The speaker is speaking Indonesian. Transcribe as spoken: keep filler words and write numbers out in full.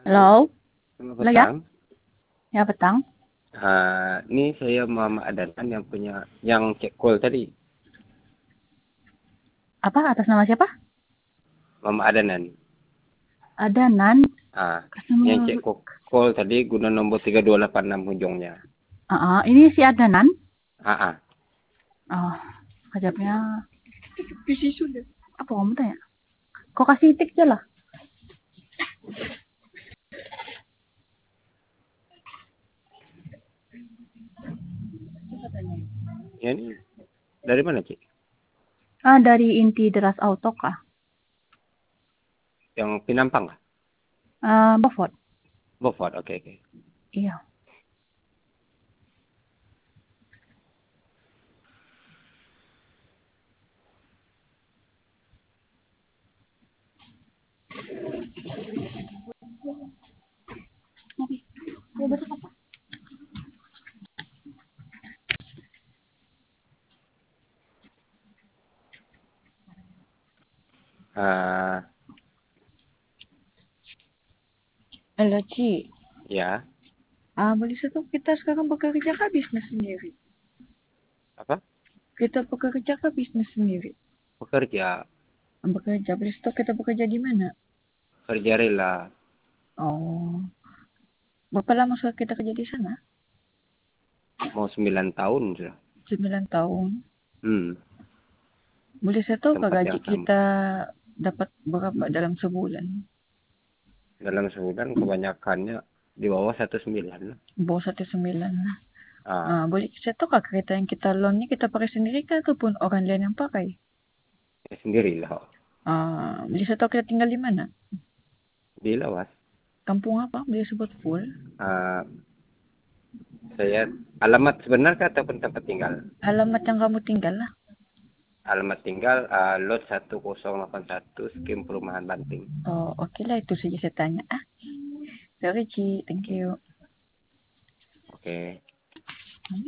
Halo, Selamat halo ya, petang. ya petang. Ah, ini saya Muhammad Adanan yang punya yang cek call tadi. Apa atas nama siapa? Muhammad Adanan. Ada Nan, Ah, yang customer. cek ko- call tadi guna nomor tiga dua delapan enam ujungnya. Ah, ah, ini si Adnan. Ah, ah. Oh, kejapnya. Visi sudah. Apa kamu tanya? Kok kasih tik aja lah. Ya ini dari mana, Cik? Ah, dari inti deras auto kah? Yang Pinampang kah? Ah, Beaufort. Beaufort, oke oke. Iya. Mau besok apa? Ah, Halo Ci. ya. Ah, boleh satu kita sekarang bekerja kah bisnis sendiri? Apa? Kita bekerja kah bisnis sendiri? Pekerja, Bekerja. Boleh satu kita bekerja di mana? kerja rela. Oh, berapa lama sudah kita kerja di sana? Mau sembilan tahun sudah. Sembilan tahun. Hmm, Boleh saya tahu kah tempat gaji yang sama. kita dapat berapa dalam sebulan? Dalam sebulan kebanyakannya di bawah satu sembilan. Bawah satu sembilan lah. Ah, Ah, boleh saya tahu kah kereta yang kita loan ni kita pakai sendiri kah ataupun orang lain yang pakai? ya sendirilah. Ah, boleh saya tahu kita tinggal di mana? Di Lawas. Kampung apa? Boleh sebut full. Ah, saya alamat sebenar kah ataupun tempat tinggal? Alamat yang kamu tinggal lah. Alamat tinggal uh, lot satu nol delapan satu Skim Perumahan Banting. Oh, oke okay lah itu saja saya tanya. Ah, sorry Ci, thank you. Oke.